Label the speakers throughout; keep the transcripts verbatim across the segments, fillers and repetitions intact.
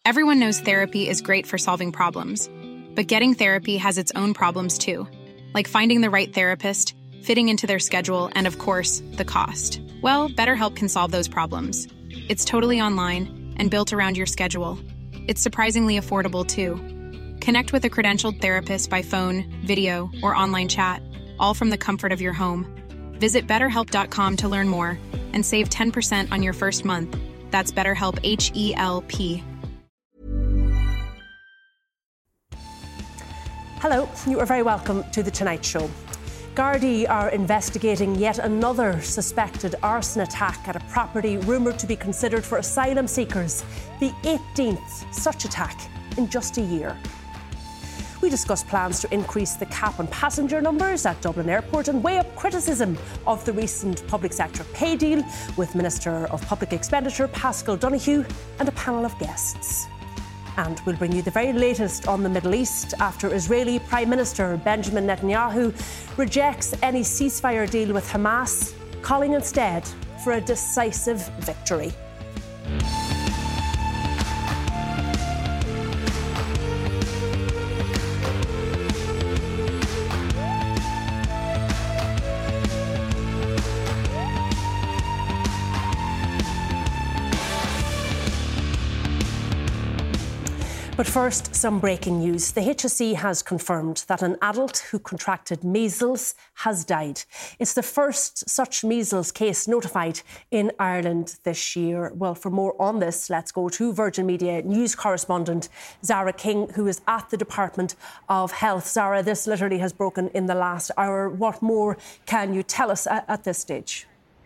Speaker 1: Everyone knows therapy is great for solving problems, but getting therapy has its own problems too, like finding the right therapist, fitting into their schedule, and of course, the cost. Well, BetterHelp can solve those problems. It's totally online and built around your schedule. It's surprisingly affordable too. Connect with a credentialed therapist by phone, video, or online chat, all from the comfort of your home. Visit better help dot com to learn more and save ten percent on your first month. That's BetterHelp, H E L P.
Speaker 2: Hello, you are very welcome to The Tonight Show. Gardaí are investigating yet another suspected arson attack at a property rumoured to be considered for asylum seekers. The eighteenth such attack in just a year. We discuss plans to increase the cap on passenger numbers at Dublin Airport and weigh up criticism of the recent public sector pay deal with Minister of Public Expenditure Paschal Donohoe and a panel of guests. And we'll bring you the very latest on the Middle East after Israeli Prime Minister Benjamin Netanyahu rejects any ceasefire deal with Hamas, calling instead for a decisive victory. But first, some breaking news. The H S E has confirmed that an adult who contracted measles has died. It's the first such measles case notified in Ireland this year. Well, for more on this, let's go to Virgin Media news correspondent Zara King, who is at the Department of Health. Zara, this literally has broken in the last hour. What more can you tell us at, at this stage?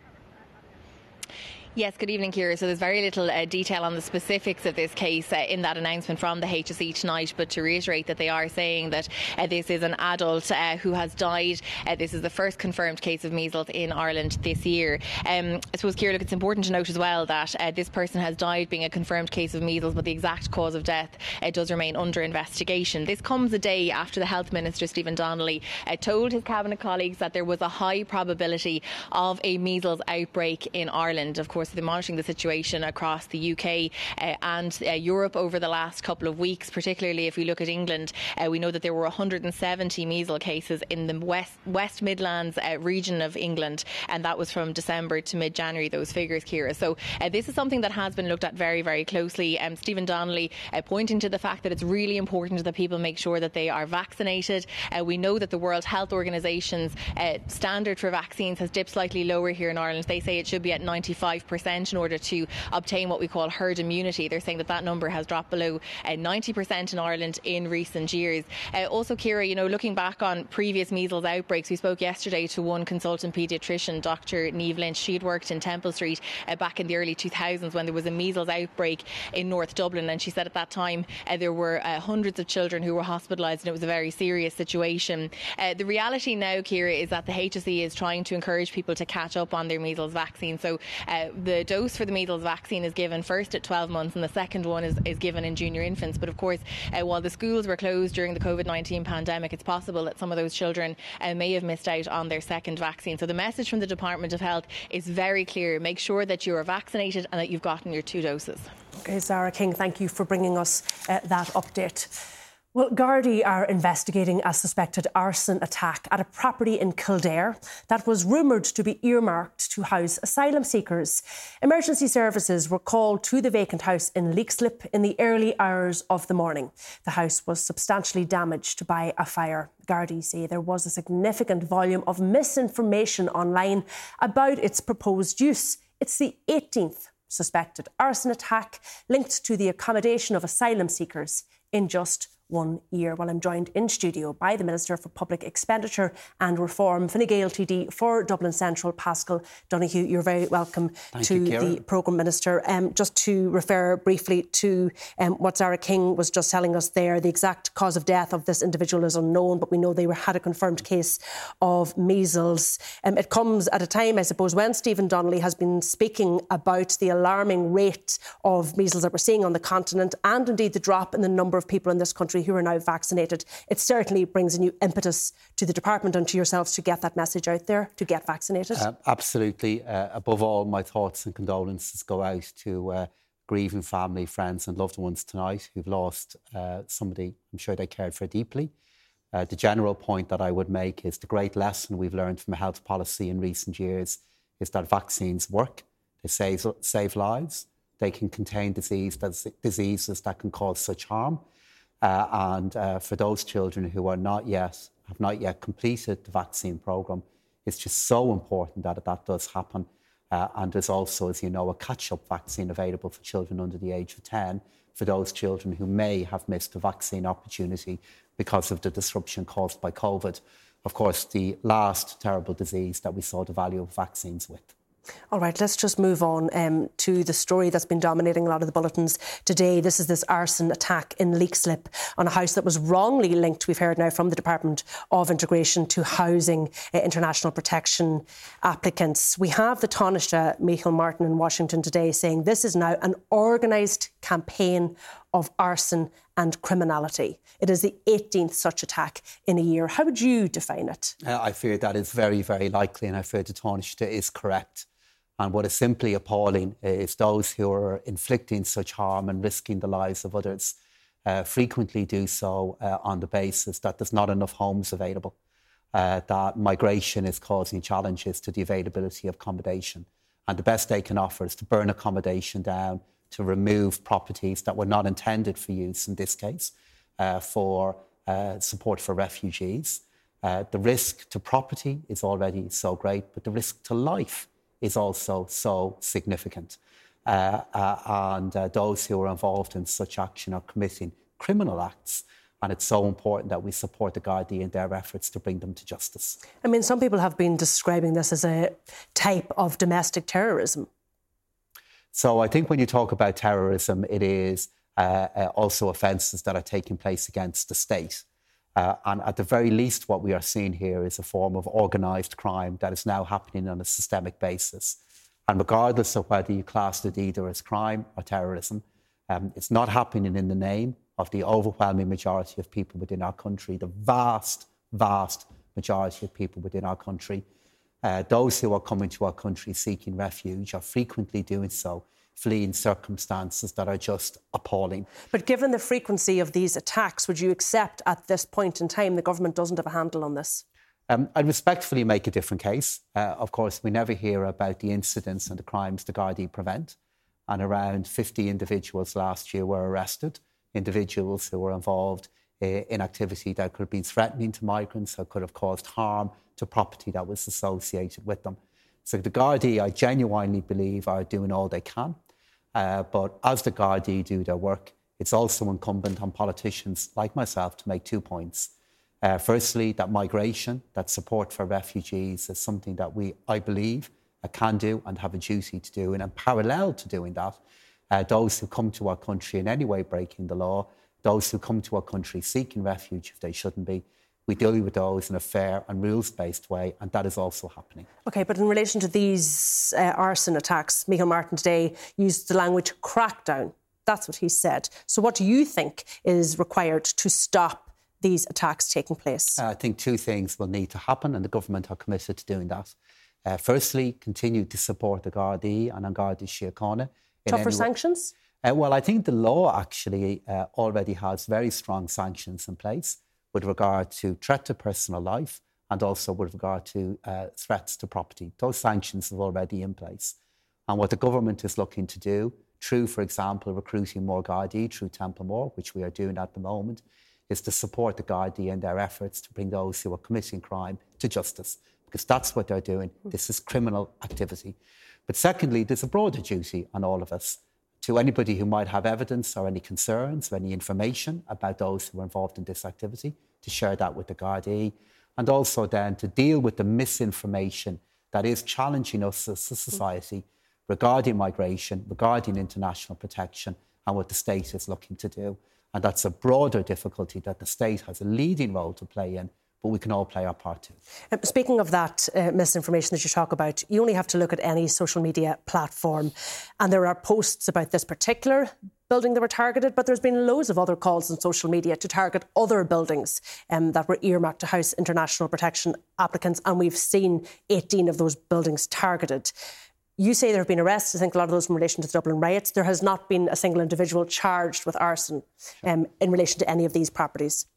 Speaker 3: Yes, good evening, Ciara. So there's very little uh, detail on the specifics of this case uh, in that announcement from the H S E tonight, but to reiterate that they are saying that uh, this is an adult uh, who has died. Uh, this is the first confirmed case of measles in Ireland this year. Um, I suppose, Ciara, look, it's important to note as well that uh, this person has died being a confirmed case of measles, but the exact cause of death uh, does remain under investigation. This comes a day after the Health Minister, Stephen Donnelly, uh, told his Cabinet colleagues that there was a high probability of a measles outbreak in Ireland. Of course, they're monitoring the situation across the U K uh, and uh, Europe over the last couple of weeks, particularly if we look at England. Uh, we know that there were one hundred seventy measles cases in the West, West Midlands uh, region of England, and that was from December to mid-January, those figures, Ciara. So uh, this is something that has been looked at very, very closely. Um, Stephen Donnelly uh, pointing to the fact that it's really important that people make sure that they are vaccinated. Uh, we know that the World Health Organization's uh, standard for vaccines has dipped slightly lower here in Ireland. They say it should be at ninety-five percent in order to obtain what we call herd immunity. They're saying that that number has dropped below uh, ninety percent in Ireland in recent years. Uh, also, Ciara, you know, looking back on previous measles outbreaks, we spoke yesterday to one consultant paediatrician, Doctor Niamh Lynch. She'd worked in Temple Street uh, back in the early two thousands when there was a measles outbreak in North Dublin, and she said at that time uh, there were uh, hundreds of children who were hospitalised, and it was a very serious situation. Uh, the reality now, Ciara, is that the H S E is trying to encourage people to catch up on their measles vaccine. So uh, the dose for the measles vaccine is given first at twelve months, and the second one is, is given in junior infants. But of course, uh, while the schools were closed during the COVID nineteen pandemic, it's possible that some of those children uh, may have missed out on their second vaccine. So the message from the Department of Health is very clear. Make sure that you are vaccinated and that you've gotten your two doses.
Speaker 2: OK, Zara King, thank you for bringing us uh, that update. Well, Gardaí are investigating a suspected arson attack at a property in Kildare that was rumoured to be earmarked to house asylum seekers. Emergency services were called to the vacant house in Leixlip in the early hours of the morning. The house was substantially damaged by a fire. Gardaí say there was a significant volume of misinformation online about its proposed use. It's the eighteenth suspected arson attack linked to the accommodation of asylum seekers in just one year. Well, I'm joined in studio by the Minister for Public Expenditure and Reform, Fine Gael T D for Dublin Central, Paschal Donohoe. You're very welcome
Speaker 4: Thank
Speaker 2: to
Speaker 4: you,
Speaker 2: the programme, Minister. Um, just to refer briefly to um, what Zara King was just telling us there, the exact cause of death of this individual is unknown, but we know they were, had a confirmed case of measles. Um, it comes at a time, I suppose, when Stephen Donnelly has been speaking about the alarming rate of measles that we're seeing on the continent and indeed the drop in the number of people in this country who are now vaccinated. It certainly brings a new impetus to the department and to yourselves to get that message out there, to get vaccinated.
Speaker 4: Uh, absolutely. Uh, above all, my thoughts and condolences go out to uh, grieving family, friends and loved ones tonight who've lost uh, somebody I'm sure they cared for deeply. Uh, the general point that I would make is the great lesson we've learned from health policy in recent years is that vaccines work. They save, save lives. They can contain disease, that's, diseases that can cause such harm. Uh, and uh, for those children who are not yet, have not yet completed the vaccine programme, it's just so important that that does happen. Uh, and there's also, as you know, a catch-up vaccine available for children under the age of ten for those children who may have missed a vaccine opportunity because of the disruption caused by COVID. Of course, the last terrible disease that we saw the value of vaccines with.
Speaker 2: All right, let's just move on um, to the story that's been dominating a lot of the bulletins today. This is this arson attack in Leixlip on a house that was wrongly linked, we've heard now from the Department of Integration, to housing uh, international protection applicants. We have the Taoiseach, Micheál Martin, in Washington today saying this is now an organised campaign of arson and criminality. It is the eighteenth such attack in a year. How would you define it?
Speaker 4: Uh, I fear that is very, very likely, and I fear the Taoiseach is correct. And what is simply appalling is those who are inflicting such harm and risking the lives of others uh, frequently do so uh, on the basis that there's not enough homes available, uh, that migration is causing challenges to the availability of accommodation. And the best they can offer is to burn accommodation down, to remove properties that were not intended for use, in this case, uh, for uh, support for refugees. Uh, the risk to property is already so great, but the risk to life is also so significant. Uh, uh, and uh, those who are involved in such action are committing criminal acts. And it's so important that we support the Gardaí in their efforts to bring them to justice.
Speaker 2: I mean, some people have been describing this as a type of domestic terrorism.
Speaker 4: So I think when you talk about terrorism, it is uh, uh, also offences that are taking place against the state. Uh, and at the very least, what we are seeing here is a form of organised crime that is now happening on a systemic basis. And regardless of whether you class it either as crime or terrorism, um, it's not happening in the name of the overwhelming majority of people within our country, the vast, vast majority of people within our country. Uh, those who are coming to our country seeking refuge are frequently doing so fleeing circumstances that are just appalling.
Speaker 2: But given the frequency of these attacks, would you accept at this point in time the government doesn't have a handle on this?
Speaker 4: Um, I'd respectfully make a different case. Uh, of course, we never hear about the incidents and the crimes the Gardaí prevent. And around fifty individuals last year were arrested, individuals who were involved uh, in activity that could have been threatening to migrants or could have caused harm to property that was associated with them. So the Gardaí, I genuinely believe, are doing all they can. Uh, but as the Gardaí do their work, it's also incumbent on politicians like myself to make two points. Uh, firstly, that migration, that support for refugees is something that we, I believe, uh, can do and have a duty to do. And in parallel to doing that, uh, those who come to our country in any way breaking the law, those who come to our country seeking refuge if they shouldn't be, we deal with those in a fair and rules-based way, and that is also happening. OK,
Speaker 2: but in relation to these uh, arson attacks, Micheál Martin today used the language crackdown. That's what he said. So what do you think is required to stop these attacks taking place?
Speaker 4: Uh, I think two things will need to happen, and the government are committed to doing that. Uh, firstly, continue to support the Gardaí and an Garda Síochána.
Speaker 2: Tougher sanctions?
Speaker 4: Uh, well, I think the law actually uh, already has very strong sanctions in place with regard to threat to personal life and also with regard to uh, threats to property. Those sanctions are already in place. And what the government is looking to do, through, for example, recruiting more Gardaí through Templemore, which we are doing at the moment, is to support the Gardaí in their efforts to bring those who are committing crime to justice, because that's what they're doing. This is criminal activity. But secondly, there's a broader duty on all of us to anybody who might have evidence or any concerns or any information about those who are involved in this activity, to share that with the Gardaí, and also then to deal with the misinformation that is challenging us as a society regarding migration, regarding international protection, and what the state is looking to do. And that's a broader difficulty that the state has a leading role to play in, but we can all play our part too.
Speaker 2: Um, speaking of that uh, misinformation that you talk about, you only have to look at any social media platform and there are posts about this particular building that were targeted, but there's been loads of other calls on social media to target other buildings um, that were earmarked to house international protection applicants, and we've seen eighteen of those buildings targeted. You say there have been arrests. I think a lot of those in relation to the Dublin riots. There has not been a single individual charged with arson um, in relation to any of these properties.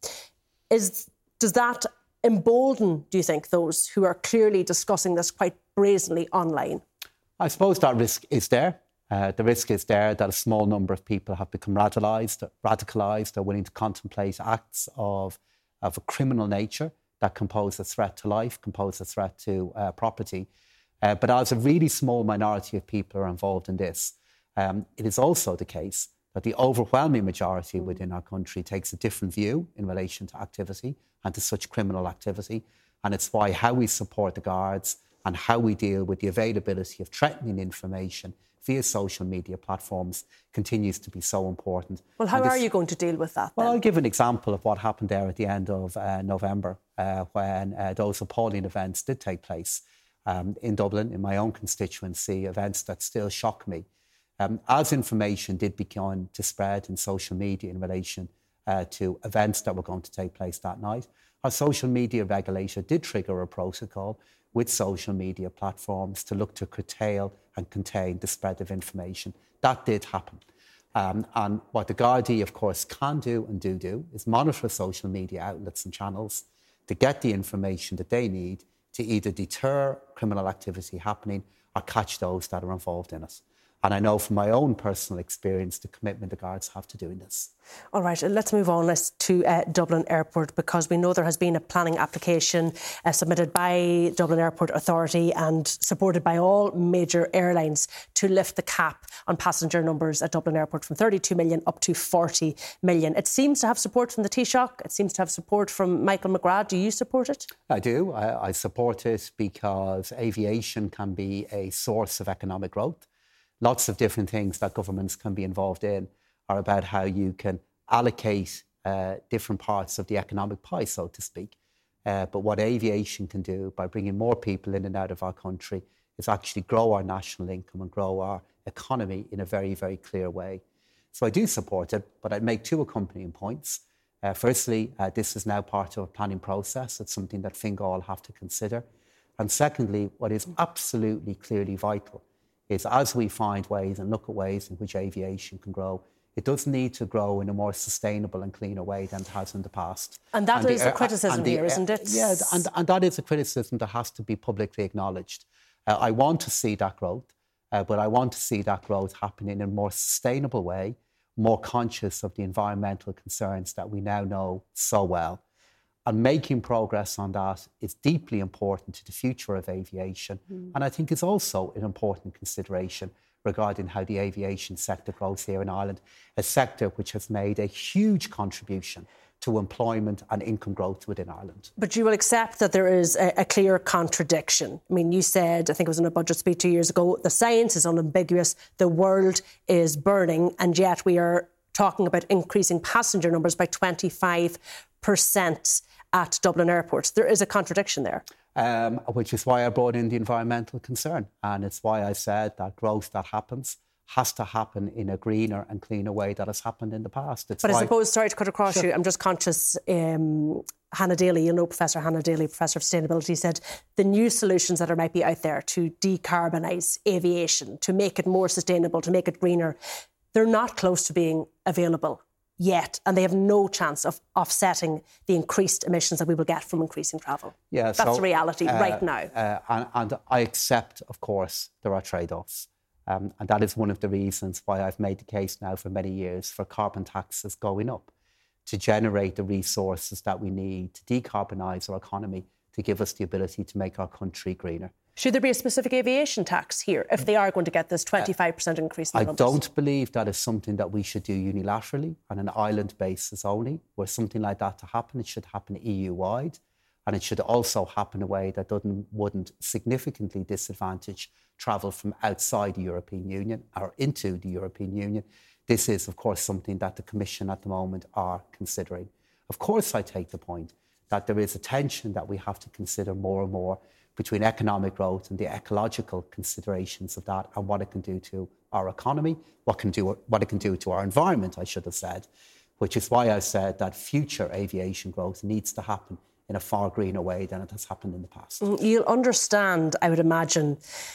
Speaker 2: Is Does that embolden, do you think, those who are clearly discussing this quite brazenly online?
Speaker 4: I suppose that risk is there. Uh, the risk is there that a small number of people have become radicalised, radicalised, are willing to contemplate acts of, of a criminal nature that can pose a threat to life, can pose a threat to uh, property. Uh, but as a really small minority of people are involved in this, um, it is also the case that the overwhelming majority within our country takes a different view in relation to activity and to such criminal activity. And it's why how we support the guards and how we deal with the availability of threatening information via social media platforms continues to be so important.
Speaker 2: Well, how
Speaker 4: this,
Speaker 2: are you going to deal with that then?
Speaker 4: Well, I'll give an example of what happened there at the end of uh, November uh, when uh, those appalling events did take place. Um, in Dublin, in my own constituency, events that still shock me. Um, as information did begin to spread in social media in relation uh, to events that were going to take place that night, our social media regulator did trigger a protocol with social media platforms to look to curtail and contain the spread of information. That did happen. Um, and what the Gardaí, of course, can do and do do is monitor social media outlets and channels to get the information that they need to either deter criminal activity happening or catch those that are involved in it. And I know from my own personal experience the commitment the Guards have to doing this.
Speaker 2: All right, let's move on let's to uh, Dublin Airport, because we know there has been a planning application uh, submitted by Dublin Airport Authority and supported by all major airlines to lift the cap on passenger numbers at Dublin Airport from thirty-two million up to forty million. It seems to have support from the Taoiseach. It seems to have support from Michael McGrath. Do you support it?
Speaker 4: I do. I, I support it because aviation can be a source of economic growth. Lots of different things that governments can be involved in are about how you can allocate uh, different parts of the economic pie, so to speak. Uh, but what aviation can do by bringing more people in and out of our country is actually grow our national income and grow our economy in a very, very clear way. So I do support it, but I'd make two accompanying points. Uh, firstly, uh, this is now part of a planning process. It's something that Fingal have to consider. And secondly, what is absolutely clearly vital is as we find ways and look at ways in which aviation can grow, it does need to grow in a more sustainable and cleaner way than it has in the past.
Speaker 2: And that
Speaker 4: and
Speaker 2: is
Speaker 4: the,
Speaker 2: a criticism
Speaker 4: the,
Speaker 2: here, isn't it?
Speaker 4: Yeah, and, and that is a criticism that has to be publicly acknowledged. Uh, I want to see that growth, uh, but I want to see that growth happening in a more sustainable way, more conscious of the environmental concerns that we now know so well. And making progress on that is deeply important to the future of aviation. Mm. And I think it's also an important consideration regarding how the aviation sector grows here in Ireland, a sector which has made a huge contribution to employment and income growth within Ireland.
Speaker 2: But you will accept that there is a, a clear contradiction. I mean, you said, I think it was in a budget speech two years ago, the science is unambiguous, the world is burning, and yet we are talking about increasing passenger numbers by twenty-five percent at Dublin Airport. There is a contradiction there.
Speaker 4: Um, which is why I brought in the environmental concern. And it's why I said that growth that happens has to happen in a greener and cleaner way that has happened in the past. It's
Speaker 2: but
Speaker 4: why...
Speaker 2: I suppose, sorry to cut across
Speaker 4: sure.
Speaker 2: you, I'm just conscious, um, Hannah Daly, you know Professor Hannah Daly, Professor of Sustainability, said the new solutions that are might be out there to decarbonise aviation, to make it more sustainable, to make it greener, they're not close to being available yet, and they have no chance of offsetting the increased emissions that we will get from increasing travel.
Speaker 4: Yeah,
Speaker 2: That's
Speaker 4: so,
Speaker 2: the reality
Speaker 4: uh,
Speaker 2: right now.
Speaker 4: Uh, and, and I accept, of course, there are trade-offs. Um, and that is one of the reasons why I've made the case now for many years for carbon taxes going up, to generate the resources that we need to decarbonise our economy, to give us the ability to make our country greener.
Speaker 2: Should there be a specific aviation tax here if they are going to get this twenty-five percent increase in the
Speaker 4: I
Speaker 2: numbers?
Speaker 4: don't believe that is something that we should do unilaterally on an island basis only. Were something like that to happen, it should happen E U-wide, and it should also happen in a way that doesn't, wouldn't significantly disadvantage travel from outside the European Union or into the European Union. This is, of course, something that the Commission at the moment are considering. Of course, I take the point that there is a tension that we have to consider more and more between economic growth and the ecological considerations of that and what it can do to our economy, what can do what it can do to our environment, I should have said, which is why I said that future aviation growth needs to happen in a far greener way than it has happened in the past.
Speaker 2: You'll understand, I would imagine,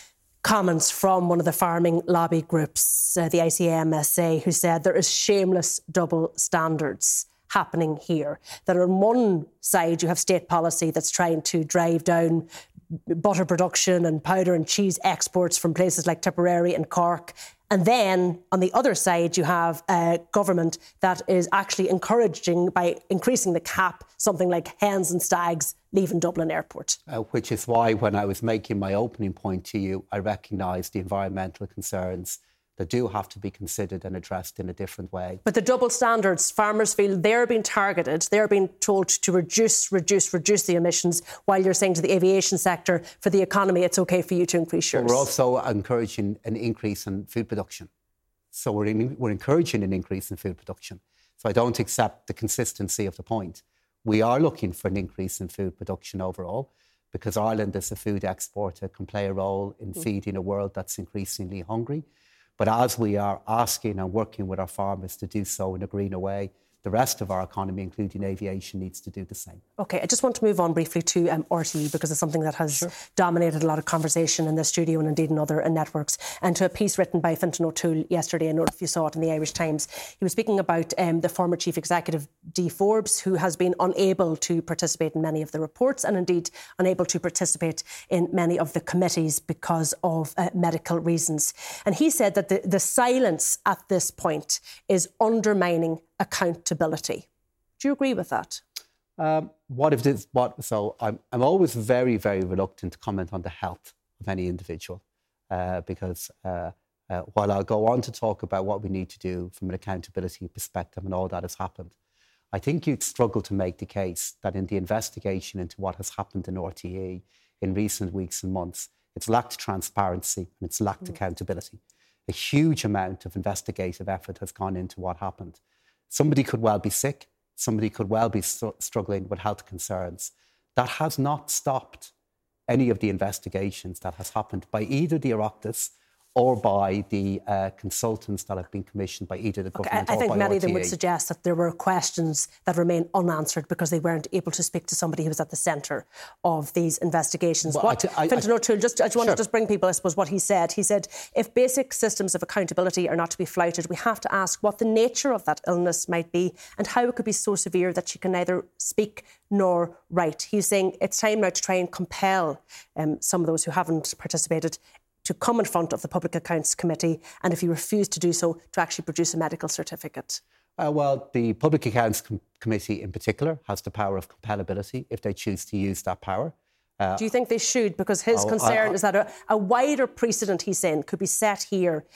Speaker 2: comments from one of the farming lobby groups, uh, the I C A M S A, who said there is shameless double standards happening here. That on one side you have state policy that's trying to drive down butter production and powder and cheese exports from places like Tipperary and Cork. And then on the other side, you have a government that is actually encouraging, by increasing the cap, something like hens and stags leaving Dublin Airport.
Speaker 4: Uh, which is why when I was making my opening point to you, I recognised the environmental concerns that do have to be considered and addressed in a different way.
Speaker 2: But the double standards, farmers feel they're being targeted, they're being told to reduce, reduce, reduce the emissions, while you're saying to the aviation sector, for the economy, it's OK for you to increase yours.
Speaker 4: But we're also encouraging an increase in food production. So we're, in, we're encouraging an increase in food production. So I don't accept the consistency of the point. We are looking for an increase in food production overall, because Ireland as a food exporter can play a role in mm. feeding a world that's increasingly hungry. But as we are asking and working with our farmers to do so in a greener way, the rest of our economy, including aviation, needs to do the same. OK, I
Speaker 2: just want to move on briefly to um, R T E, because it's something that has sure. dominated a lot of conversation in the studio and indeed in other uh, networks. And to a piece written by Fintan O'Toole yesterday, I don't know if you saw it in the Irish Times, he was speaking about um, the former Chief Executive, Dee Forbes, who has been unable to participate in many of the reports and indeed unable to participate in many of the committees because of uh, medical reasons. And he said that the, the silence at this point is undermining accountability. Do you agree with that?
Speaker 4: Um, what if this? What? So I'm I'm always very very reluctant to comment on the health of any individual uh, because uh, uh, while I'll go on to talk about what we need to do from an accountability perspective and all that has happened, I think you'd struggle to make the case that in the investigation into what has happened in R T E in recent weeks and months, it's lacked transparency and it's lacked mm. accountability. A huge amount of investigative effort has gone into what happened. Somebody could well be sick. Somebody could well be st- struggling with health concerns. That has not stopped any of the investigations that has happened by either the Oireachtas or by the uh, consultants that have been commissioned by either the
Speaker 2: okay,
Speaker 4: government
Speaker 2: I, I
Speaker 4: or
Speaker 2: think
Speaker 4: by
Speaker 2: many
Speaker 4: R T E.
Speaker 2: of them would suggest that there were questions that remain unanswered because they weren't able to speak to somebody who was at the centre of these investigations.
Speaker 4: Well,
Speaker 2: what,
Speaker 4: I, I,
Speaker 2: Fintan O'Toole, just, I just want
Speaker 4: sure.
Speaker 2: to just bring people, I suppose, what he said. He said, if basic systems of accountability are not to be flouted, we have to ask what the nature of that illness might be and how it could be so severe that she can neither speak nor write. He's saying it's time now to try and compel um, some of those who haven't participated to come in front of the Public Accounts Committee, and if you refuse to do so, to actually produce a medical certificate?
Speaker 4: Uh, well, the Public Accounts Com- Committee in particular has the power of compellability if they choose to use that power. Uh,
Speaker 2: do you think they should? Because his oh, concern I, I, is that a, a wider precedent, he's saying, could be set here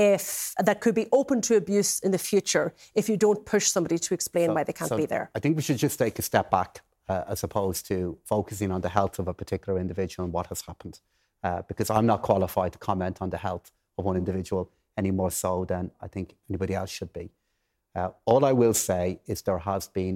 Speaker 2: if that could be open to abuse in the future if you don't push somebody to explain so, why they can't
Speaker 4: so
Speaker 2: be there.
Speaker 4: I think we should just take a step back uh, as opposed to focusing on the health of a particular individual and what has happened. Uh, because I'm not qualified to comment on the health of one individual any more so than I think anybody else should be. Uh, all I will say is there has been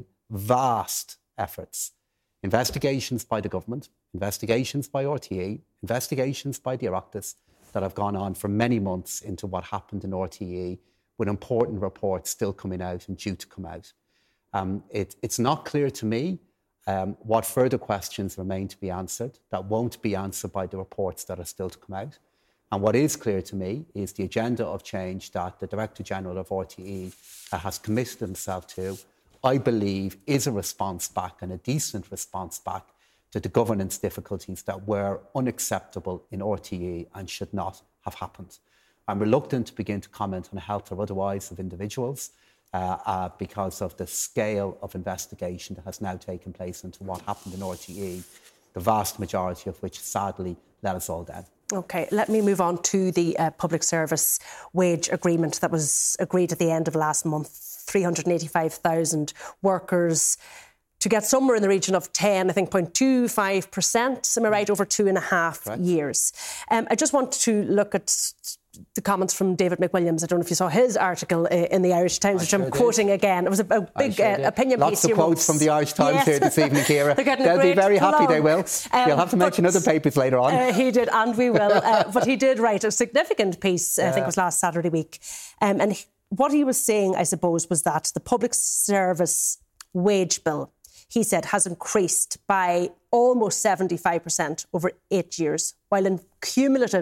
Speaker 4: vast efforts, investigations by the government, investigations by R T E, investigations by the Oireachtas that have gone on for many months into what happened in R T E, with important reports still coming out and due to come out. Um, it, it's not clear to me Um, what further questions remain to be answered that won't be answered by the reports that are still to come out. And what is clear to me is the agenda of change that the Director General of R T E uh, has committed himself to, I believe, is a response back and a decent response back to the governance difficulties that were unacceptable in R T E and should not have happened. I'm reluctant to begin to comment on health or otherwise of individuals Uh, uh, because of the scale of investigation that has now taken place into what happened in R T E, the vast majority of which sadly let us all down.
Speaker 2: OK, let me move on to the uh, public service wage agreement that was agreed at the end of last month. three hundred eighty-five thousand workers to get somewhere in the region of ten, I think, zero point two five percent, am I right, over two and a half Correct. years. Um, I just want to look at the comments from David McWilliams. I don't know if you saw his article in the Irish Times, I which sure I'm did. quoting again. It was a, a big sure uh, opinion
Speaker 4: Lots
Speaker 2: piece.
Speaker 4: Lots of quotes from the Irish Times yes. here this evening, Ciara. They'll be very happy, plug. they will. Um, You'll have to mention other papers later on.
Speaker 2: Uh, he did, and we will. Uh, but he did write a significant piece, yeah. I think it was last Saturday week. Um, and he, what he was saying, I suppose, was that the public service wage bill, he said, has increased by almost seventy-five percent over eight years, while in cumulative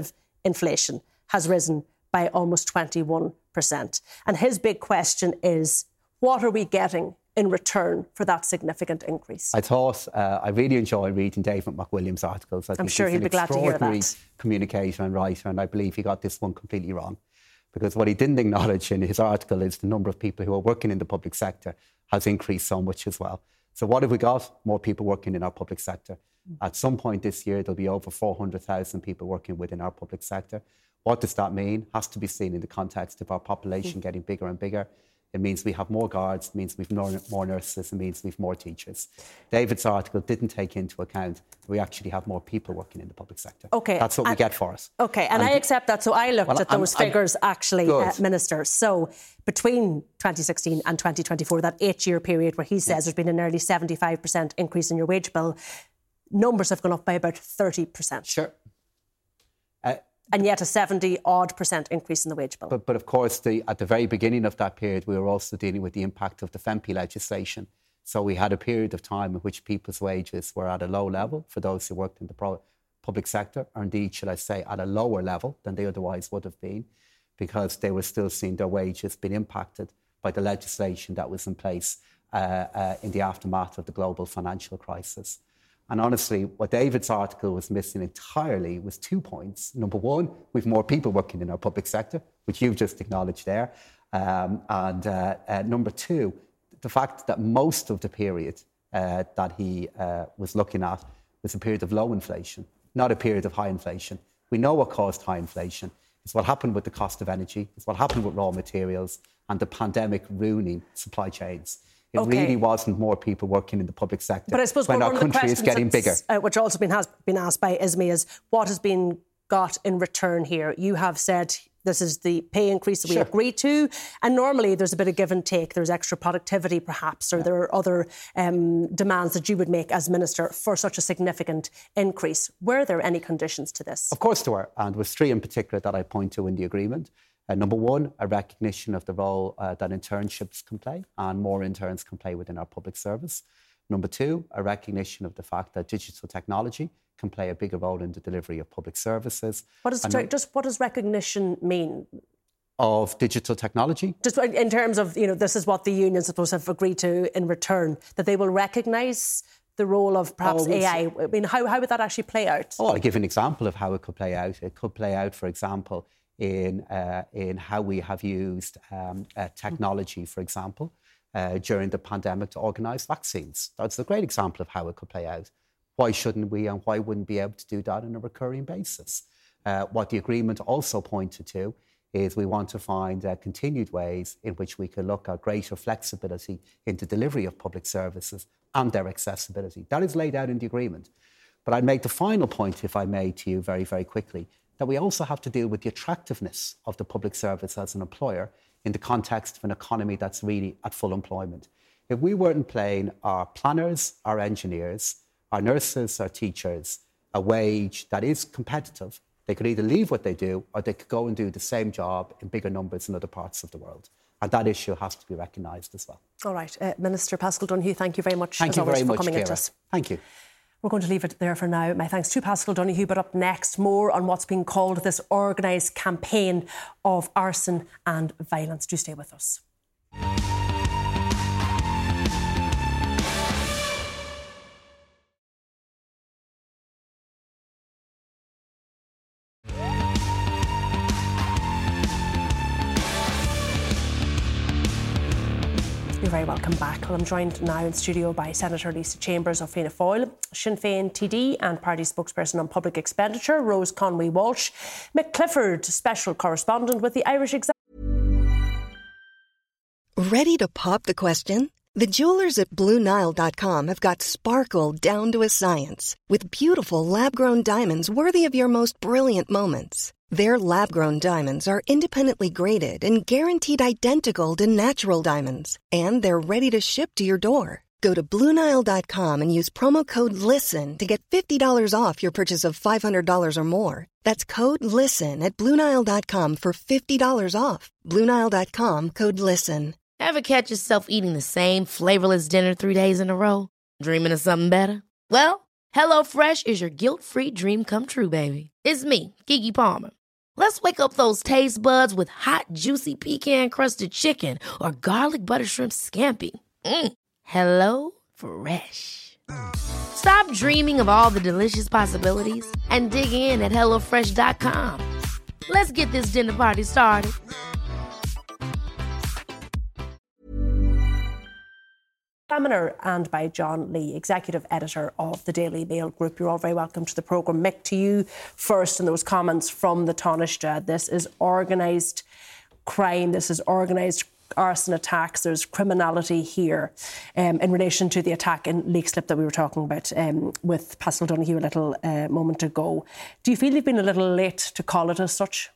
Speaker 2: inflation has risen by almost twenty-one percent. And his big question is, what are we getting in return for that significant increase?
Speaker 4: I thought, uh, I really enjoy reading David McWilliam's articles. I
Speaker 2: I'm
Speaker 4: think
Speaker 2: sure
Speaker 4: he's
Speaker 2: he'd be glad to hear that.
Speaker 4: An extraordinary communicator and writer, and I believe he got this one completely wrong. Because what he didn't acknowledge in his article is the number of people who are working in the public sector has increased so much as well. So what have we got? More people working in our public sector. At some point this year, there'll be over four hundred thousand people working within our public sector. What does that mean? Has to be seen in the context of our population getting bigger and bigger. It means we have more guards, it means we've more nurses, it means we've more teachers. David's article didn't take into account that we actually have more people working in the public sector.
Speaker 2: Okay.
Speaker 4: That's what
Speaker 2: and,
Speaker 4: we get for it.
Speaker 2: Okay, and, and I accept that. So I looked well, at those I'm, figures, I'm, actually, uh, Minister. So between twenty sixteen and twenty twenty-four, that eight-year period where he says yes. there's been a nearly seventy-five percent increase in your wage bill, numbers have gone up by about thirty percent.
Speaker 4: Sure. Uh,
Speaker 2: And yet a seventy-odd percent increase in the wage bill.
Speaker 4: But, but of course, the, at the very beginning of that period, we were also dealing with the impact of the F E M P legislation. So we had a period of time in which people's wages were at a low level for those who worked in the pro- public sector, or indeed, should I say, at a lower level than they otherwise would have been, because they were still seeing their wages being impacted by the legislation that was in place uh, uh, in the aftermath of the global financial crisis. And honestly, what David's article was missing entirely was two points. Number one, we've more people working in our public sector, which you've just acknowledged there. Um, and uh, uh, number two, the fact that most of the period uh, that he uh, was looking at was a period of low inflation, not a period of high inflation. We know what caused high inflation. It's what happened with the cost of energy. It's what happened with raw materials and the pandemic ruining supply chains. It okay. really wasn't more people working in the public sector
Speaker 2: but I suppose
Speaker 4: when our country is getting bigger.
Speaker 2: Uh, which also been, has been asked by Ismay is, what has been got in return here? You have said this is the pay increase that we
Speaker 4: sure.
Speaker 2: agreed to, and normally there's a bit of give and take. There's extra productivity perhaps, or yeah. there are other um, demands that you would make as Minister for such a significant increase. Were there any conditions to this?
Speaker 4: Of course there were, and there's three in particular that I point to in the agreement. Uh, number one, a recognition of the role uh, that internships can play, and more interns can play within our public service. Number two, a recognition of the fact that digital technology can play a bigger role in the delivery of public services.
Speaker 2: What does, sorry, just what does recognition mean?
Speaker 4: Of digital technology?
Speaker 2: Just in terms of, you know, this is what the unions, I suppose, have agreed to in return, that they will recognise the role of perhaps oh, A I. I mean, how, how would that actually play out?
Speaker 4: Oh, I'll give an example of how it could play out. It could play out, for example, in uh, in how we have used um, uh, technology, for example, uh, during the pandemic to organise vaccines. That's a great example of how it could play out. Why shouldn't we and why wouldn't we be able to do that on a recurring basis? Uh, what the agreement also pointed to is we want to find uh, continued ways in which we can look at greater flexibility in the delivery of public services and their accessibility. That is laid out in the agreement. But I'd make the final point, if I may, to you very, very quickly, that we also have to deal with the attractiveness of the public service as an employer in the context of an economy that's really at full employment. If we weren't paying our planners, our engineers, our nurses, our teachers, a wage that is competitive, they could either leave what they do or they could go and do the same job in bigger numbers in other parts of the world. And that issue has to be recognised as well.
Speaker 2: All right. Uh, Minister Paschal Donohoe, thank you very much
Speaker 4: thank
Speaker 2: as
Speaker 4: you
Speaker 2: always
Speaker 4: very
Speaker 2: for
Speaker 4: much,
Speaker 2: coming
Speaker 4: Ciara.
Speaker 2: into us.
Speaker 4: Thank you.
Speaker 2: We're going to leave it there for now. My thanks to Paschal Donohoe, but up next, more on what's being called this organised campaign of arson and violence. Do stay with us. You're very welcome back. Well, I'm joined now in studio by Senator Lisa Chambers of Fianna Fáil, Sinn Féin T D and party spokesperson on public expenditure, Rose Conway-Walsh, Mick Clifford, special correspondent with the Irish Examiner.
Speaker 5: Ready to pop the question? The jewelers at Blue Nile dot com have got sparkle down to a science with beautiful lab-grown diamonds worthy of your most brilliant moments. Their lab-grown diamonds are independently graded and guaranteed identical to natural diamonds, and they're ready to ship to your door. Go to Blue Nile dot com and use promo code LISTEN to get fifty dollars off your purchase of five hundred dollars or more. That's code LISTEN at Blue Nile dot com for fifty dollars off. Blue Nile dot com, code LISTEN.
Speaker 6: Ever catch yourself eating the same flavorless dinner three days in a row? Dreaming of something better? Well, HelloFresh is your guilt-free dream come true, baby. It's me, Keke Palmer. Let's wake up those taste buds with hot, juicy pecan-crusted chicken or garlic butter shrimp scampi. Mm. Hello Fresh. Stop dreaming of all the delicious possibilities and dig in at hello fresh dot com. Let's get this dinner party started.
Speaker 2: Examiner and by John Lee, Executive Editor of the Daily Mail Group. You're all very welcome to the programme. Mick, to you first, and those comments from the Taoiseach. This is organised crime, this is organised arson attacks, there's criminality here um, in relation to the attack in Leixlip that we were talking about um, with Paschal Donoghue a little uh, moment ago. Do you feel you've been a little late to call it as such?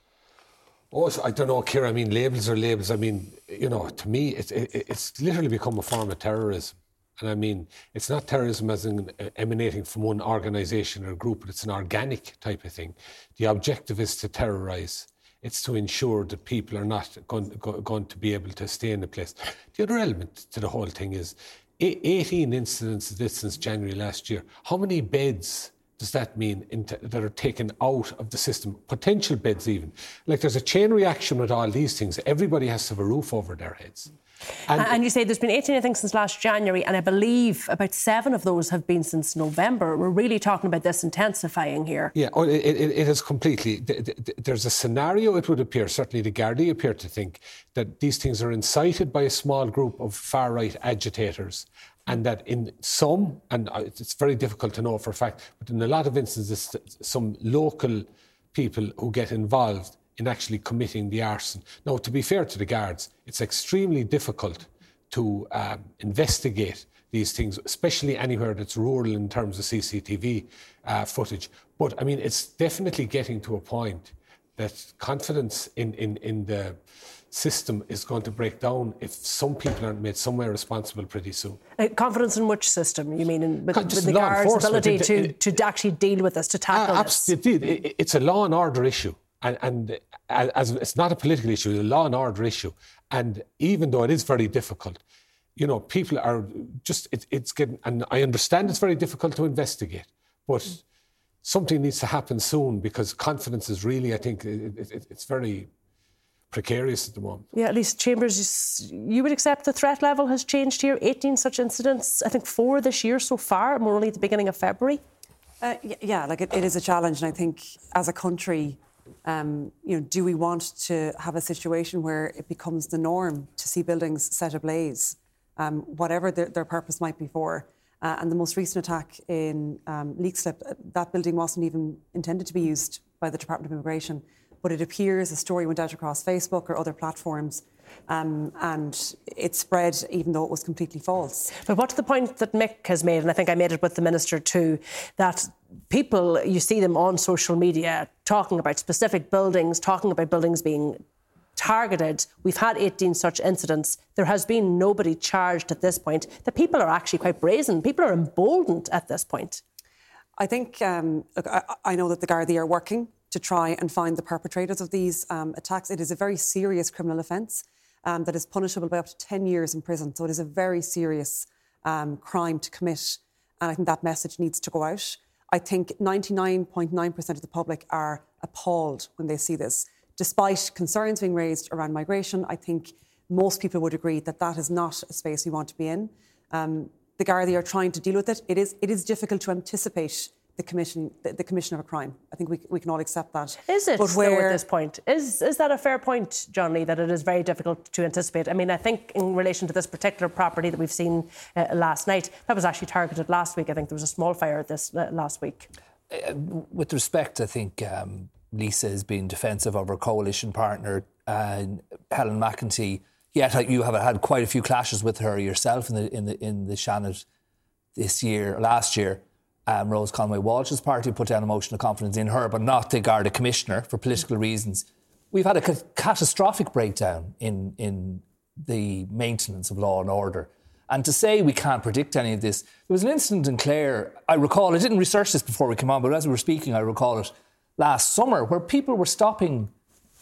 Speaker 7: Oh, I don't know, Ciara. I mean, labels are labels. I mean, you know, to me, it's it, it's literally become a form of terrorism. And I mean, it's not terrorism as in uh, emanating from one organisation or group, but it's an organic type of thing. The objective is to terrorise. It's to ensure that people are not going, go, going to be able to stay in the place. The other element to the whole thing is eighteen incidents of this since January last year. How many beds does that mean in t- that are taken out of the system? Potential beds even. Like, there's a chain reaction with all these things. Everybody has to have a roof over their heads.
Speaker 2: And, and you say there's been eighteen, I think, since last January, and I believe about seven of those have been since November. We're really talking about this intensifying here.
Speaker 7: Yeah, oh, it, it, it is completely... There's a scenario, it would appear, certainly the Gardaí appear to think, that these things are incited by a small group of far-right agitators, and that in some, and it's very difficult to know for a fact, but in a lot of instances, some local people who get involved in actually committing the arson. Now, to be fair to the guards, it's extremely difficult to um, investigate these things, especially anywhere that's rural in terms of C C T V uh, footage. But, I mean, it's definitely getting to a point that confidence in, in, in the system is going to break down if some people aren't made somewhere responsible pretty soon. Uh,
Speaker 2: confidence in which system? You mean in, with, with the guards' ability to, it, to actually deal with this, to tackle uh, this?
Speaker 7: Absolutely. It, it's a law and order issue. And, and as it's not a political issue, it's a law and order issue. And even though it is very difficult, you know, people are just, it, it's getting, and I understand it's very difficult to investigate, but mm. something needs to happen soon, because confidence is really, I think, it, it, it's very precarious at the moment.
Speaker 2: Yeah, at least Chambers, you would accept the threat level has changed here. eighteen such incidents, I think four this year so far, and we're only at the beginning of February.
Speaker 8: Uh, yeah, like it, it is a challenge, and I think as a country, Um, you know, do we want to have a situation where it becomes the norm to see buildings set ablaze, um, whatever their, their purpose might be for? Uh, and the most recent attack in um, Leixlip, that building wasn't even intended to be used by the Department of Immigration, but it appears a story went out across Facebook or other platforms, um, and it spread even though it was completely false.
Speaker 2: But what's the point that Mick has made, and I think I made it with the Minister too, that people, you see them on social media talking about specific buildings, talking about buildings being targeted. We've had eighteen such incidents. There has been nobody charged at this point. The people are actually quite brazen. People are emboldened at this point.
Speaker 8: I think, um, look, I, I know that the Gardaí are working to try and find the perpetrators of these um, attacks. It is a very serious criminal offence um, that is punishable by up to ten years in prison. So it is a very serious um, crime to commit. And I think that message needs to go out. I think ninety-nine point nine percent of the public are appalled when they see this. Despite concerns being raised around migration, I think most people would agree that that is not a space we want to be in. Um, the Gardaí are trying to deal with it. It is, it is difficult to anticipate the commission, the, the commission of a crime. I think we, we can all accept that.
Speaker 2: Is it, but where, at this point? Is, is that a fair point, John Lee, that it is very difficult to anticipate? I mean, I think in relation to this particular property that we've seen uh, last night, that was actually targeted last week. I think there was a small fire this uh, last week.
Speaker 9: Uh, with respect, I think um, Lisa has been defensive of her coalition partner, uh, Helen McEntee. Yet you have had quite a few clashes with her yourself in the in the in the Seanad this year, last year. Um, Rose Conway Walsh's party put down a motion of confidence in her, but not the Garda Commissioner for political reasons. We've had a ca- catastrophic breakdown in, in the maintenance of law and order. And to say we can't predict any of this, there was an incident in Clare, I recall, I didn't research this before we came on, but as we were speaking, I recall it last summer, where people were stopping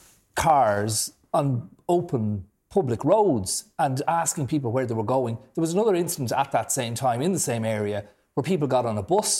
Speaker 9: cars on open public roads and asking people where they were going. There was another incident at that same time in the same area where people got on a bus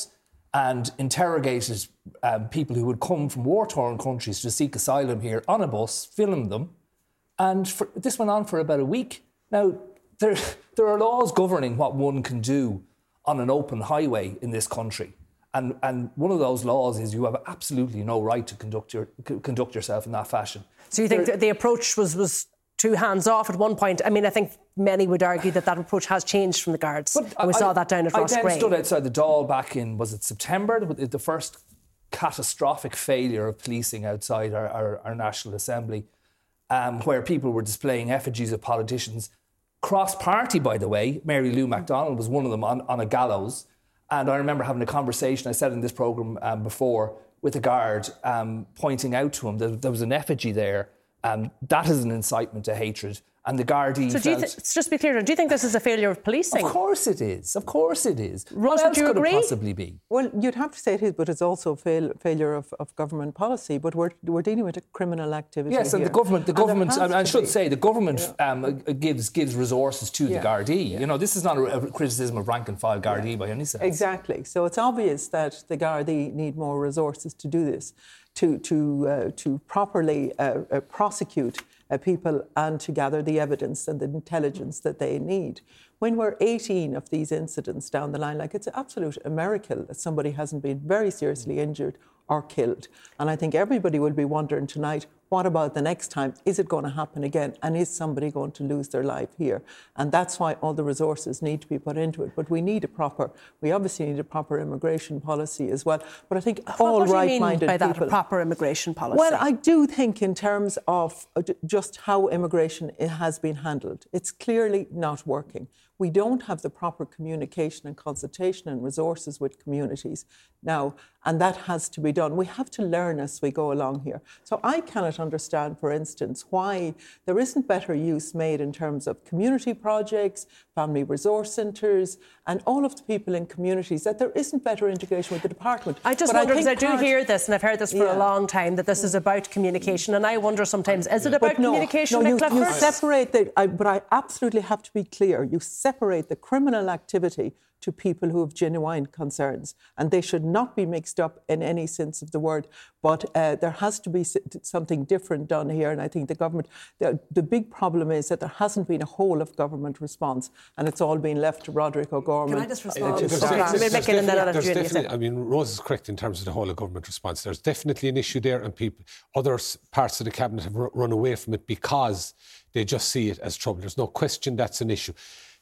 Speaker 9: and interrogated um, people who would come from war-torn countries to seek asylum here on a bus, filmed them, and for, this went on for about a week. Now, there, there are laws governing what one can do on an open highway in this country. And, and one of those laws is you have absolutely no right to conduct your, conduct yourself in that fashion.
Speaker 2: So you think there, the approach was, was too hands-off at one point? I mean, I think many would argue that that approach has changed from the Guards. But and we I, saw that down at Ross Gray. I then
Speaker 9: stood outside the Dáil back in, was it September? The first catastrophic failure of policing outside our, our, our National Assembly, um, where people were displaying effigies of politicians. Cross-party, by the way, Mary Lou MacDonald was one of them on, on a gallows. And I remember having a conversation, I said in this programme um, before, with a guard, um, pointing out to him that there was an effigy there. Um, that is an incitement to hatred. And the Gardaí
Speaker 2: So do you th- just to be clear, do you think this is a failure of policing?
Speaker 9: Of course it is. Of course it is.
Speaker 2: Ross,
Speaker 9: what else
Speaker 2: do you
Speaker 9: could
Speaker 2: agree?
Speaker 9: it possibly be?
Speaker 10: Well, you'd have to say it is, but it's also a fail, failure of, of government policy. But we're we're dealing with a criminal activity.
Speaker 9: Yes, and
Speaker 10: here.
Speaker 9: the government, the
Speaker 10: and
Speaker 9: government, I, I should
Speaker 10: be.
Speaker 9: say, the government
Speaker 10: yeah.
Speaker 9: um, gives gives resources to
Speaker 10: yeah.
Speaker 9: the Gardaí.
Speaker 10: Yeah.
Speaker 9: You know, this is not a, a criticism of rank and file Gardaí yeah. by any sense.
Speaker 10: Exactly. So it's obvious that the Gardaí need more resources to do this, to to uh, to properly uh, uh, prosecute Uh, people and to gather the evidence and the intelligence that they need. When we're eighteen of these incidents down the line, like it's an absolute miracle that somebody hasn't been very seriously injured or killed. And I think everybody will be wondering tonight, what about the next time? Is it going to happen again? And is somebody going to lose their life here? And that's why all the resources need to be put into it. But we need a proper, we obviously need a proper immigration policy as well. But I think
Speaker 2: what,
Speaker 10: all
Speaker 2: what
Speaker 10: right-minded
Speaker 2: do you mean by that,
Speaker 10: people...
Speaker 2: a proper immigration policy?
Speaker 10: Well, I do think in terms of just how immigration has been handled, it's clearly not working. We don't have the proper communication and consultation and resources with communities now, and that has to be done. We have to learn as we go along here. So I cannot understand, for instance, why there isn't better use made in terms of community projects, family resource centres, and all of the people in communities, that there isn't better integration with the department.
Speaker 2: I just
Speaker 10: but
Speaker 2: wonder, because I, I do
Speaker 10: part,
Speaker 2: hear this, and I've heard this for
Speaker 10: yeah.
Speaker 2: a long time, that this is about communication, and I wonder sometimes, is it about
Speaker 10: but no,
Speaker 2: communication
Speaker 10: no,
Speaker 2: with
Speaker 10: you,
Speaker 2: Clifford?
Speaker 10: you separate the, I, but I absolutely have to be clear, you separate the criminal activity to people who have genuine concerns, and they should not be mixed up in any sense of the word. But uh, there has to be something different done here, and I think the government, the, the big problem is that there hasn't been a whole of government response, and it's all been left to Roderick O'Gorman.
Speaker 8: Can I just respond?
Speaker 7: There's definitely, there's definitely, there's definitely, I mean, Rose is correct in terms of the whole of government response. There's definitely an issue there, and people, other parts of the cabinet have r- run away from it because they just see it as trouble. There's no question that's an issue.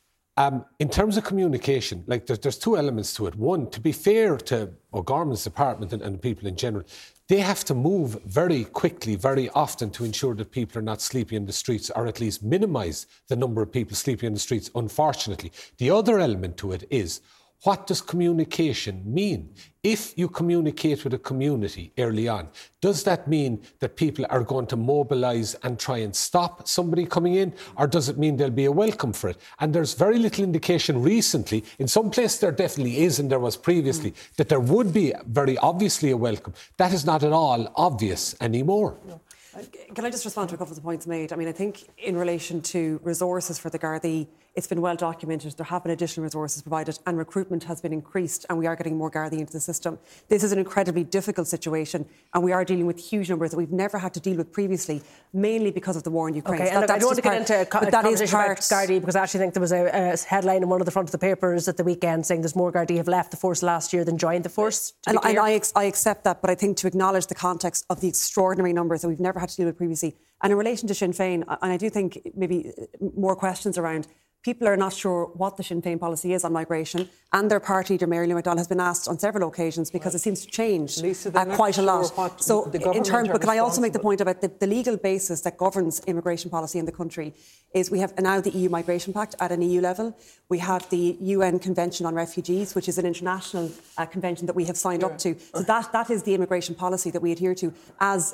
Speaker 7: Um, in terms of communication, like there's, there's two elements to it. One, to be fair to O'Gorman's department and, and people in general, they have to move very quickly, very often to ensure that people are not sleeping in the streets, or at least minimise the number of people sleeping in the streets, unfortunately. The other element to it is, what does communication mean? If you communicate with a community early on, does that mean that people are going to mobilise and try and stop somebody coming in, or does it mean there'll be a welcome for it? And there's very little indication recently, in some places there definitely is and there was previously, mm. that there would be very obviously a welcome. That is not at all obvious anymore. No.
Speaker 8: Can I just respond to a couple of the points made? I mean, I think in relation to resources for the Gardaí, it's been well documented. There have been additional resources provided and recruitment has been increased, and we are getting more Gardaí into the system. This is an incredibly difficult situation, and we are dealing with huge numbers that we've never had to deal with previously, mainly because of the war in Ukraine.
Speaker 2: Okay,
Speaker 8: so
Speaker 2: and
Speaker 8: that,
Speaker 2: look, I don't want to get
Speaker 8: part,
Speaker 2: into a, co- a conversation about Gardaí, because I actually think there was a, a headline in one of the front of the papers at the weekend saying there's more Gardaí have left the force last year than joined the force.
Speaker 8: And, and I, I accept that, but I think to acknowledge the context of the extraordinary numbers that we've never had to deal with previously. And in relation to Sinn Féin, and I do think maybe more questions around, people are not sure what the Sinn Féin policy is on migration, and their party leader, Mary Lou McDonald, has been asked on several occasions because right. it seems to change
Speaker 10: Lisa,
Speaker 8: uh, quite a lot. So, in terms, but can I also make the point about the, the legal basis that governs immigration policy in the country is we have now the E U Migration Pact at an E U level. We have the U N Convention on Refugees, which is an international uh, convention that we have signed yeah. up to. So that, that is the immigration policy that we adhere to as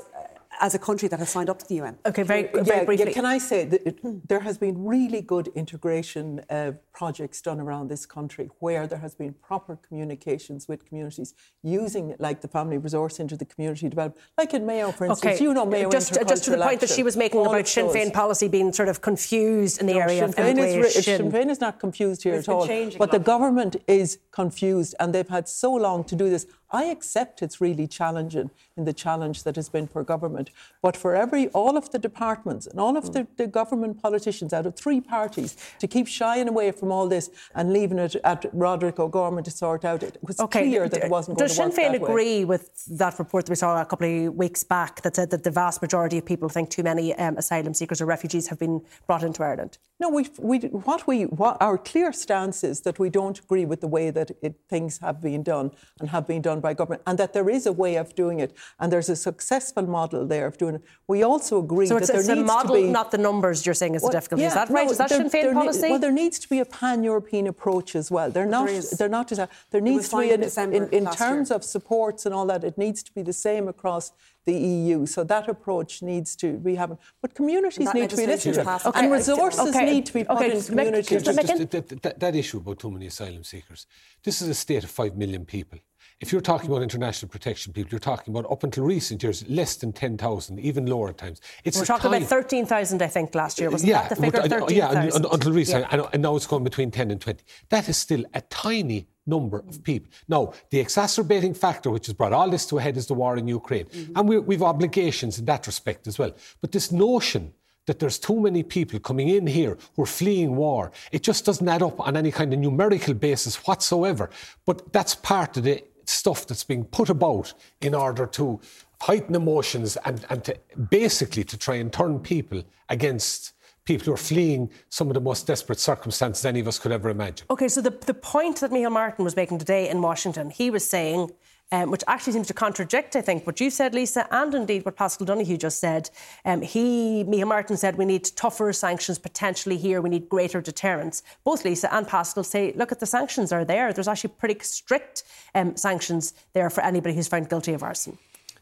Speaker 8: as a country that has signed up to the U N.
Speaker 2: Okay, very, very
Speaker 10: yeah,
Speaker 2: briefly.
Speaker 10: Yeah, can I say that it, there has been really good integration uh, projects done around this country where there has been proper communications with communities using, like the Family Resource Centre, the community development, like in Mayo, for instance.
Speaker 2: Okay.
Speaker 10: You know Mayo
Speaker 2: just, just to the point that she was making about Sinn Féin policy being sort of confused in the no, area
Speaker 10: Sinn
Speaker 2: of
Speaker 10: Féin is, Sinn Féin is not confused here
Speaker 8: it's
Speaker 10: at all. But the government is confused, and they've had so long to do this. I accept it's really challenging in the challenge that has been for government. But for every, all of the departments and all of the, the government politicians out of three parties to keep shying away from all this and leaving it at Roderick O'Gorman to sort out, it was
Speaker 2: okay.
Speaker 10: clear that it wasn't going
Speaker 2: Does
Speaker 10: to work
Speaker 2: Sinn Féin
Speaker 10: that
Speaker 2: agree
Speaker 10: way.
Speaker 2: with that report that we saw a couple of weeks back that said that the vast majority of people think too many um, asylum seekers or refugees have been brought into Ireland?
Speaker 10: No, we, we, what we, what our clear stance is that we don't agree with the way that it, things have been done and have been done by government, and that there is a way of doing it, and there's a successful model there of doing it. We also agree
Speaker 2: so
Speaker 10: that there
Speaker 2: needs to be... So it's
Speaker 10: the model,
Speaker 2: not the numbers you're saying is
Speaker 10: well,
Speaker 2: the difficulty.
Speaker 10: Yeah,
Speaker 2: is that
Speaker 10: no,
Speaker 2: right? Is that
Speaker 10: there,
Speaker 2: Sinn Féin policy?
Speaker 10: Ne- well, there needs to be a pan-European approach as well. They're not, they're not just... A, there needs to be, an, in, in terms year. of supports and all that, it needs to be the same across the E U. So that approach needs to be happening. But communities need to be listened to. Okay. And resources okay. need to be put
Speaker 2: okay.
Speaker 10: in communities.
Speaker 7: Just, just, that, that, that issue about too many asylum seekers. This is a state of five million people. If you're talking about international protection people, you're talking about, up until recent years, less than ten thousand, even lower at times. It's
Speaker 2: We're talking time. about thirteen thousand, I think, last year. Wasn't
Speaker 7: yeah,
Speaker 2: that the figure, thirteen thousand?
Speaker 7: Yeah, until recent. Yeah. And now it's going between ten and twenty. That is still a tiny number of people. Now, the exacerbating factor which has brought all this to a head is the war in Ukraine. Mm-hmm. And we, we've obligations in that respect as well. But this notion that there's too many people coming in here who are fleeing war, it just doesn't add up on any kind of numerical basis whatsoever. But that's part of the stuff that's being put about in order to heighten emotions and, and to basically to try and turn people against people who are fleeing some of the most desperate circumstances any of us could ever imagine.
Speaker 2: OK, so the, the point that Micheál Martin was making today in Washington, he was saying, um, which actually seems to contradict, I think, what you said, Lisa, and indeed what Paschal Donoghue just said. Um, he, Micheál Martin said we need tougher sanctions potentially here, we need greater deterrence. Both Lisa and Paschal say, look, at the sanctions are there. There's actually pretty strict um, sanctions there for anybody who's found guilty of arson.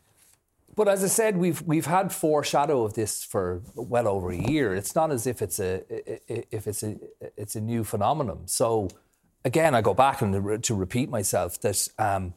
Speaker 9: But as I said, we've we've had foreshadow of this for well over a year. It's not as if it's a if it's a it's a new phenomenon. So again, I go back and to repeat myself that um,